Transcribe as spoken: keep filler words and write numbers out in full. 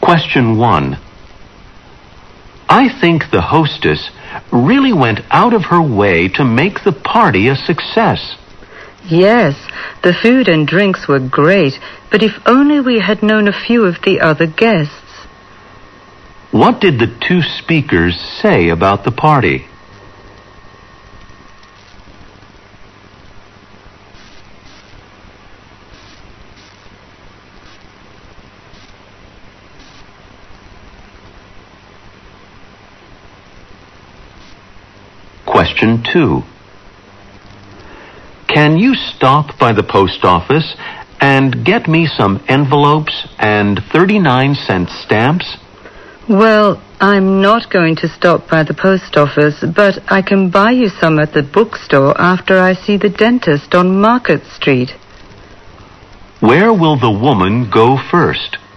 Question one. I think the hostess really went out of her way to make the party a success. Yes, the food and drinks were great, but if only we had known a few of the other guests. What did the two speakers say about the party? Question two. Can you stop by the post office and get me some envelopes and thirty-nine cent stamps? Well, I'm not going to stop by the post office, but I can buy you some at the bookstore after I see the dentist on Market Street. Where will the woman go first?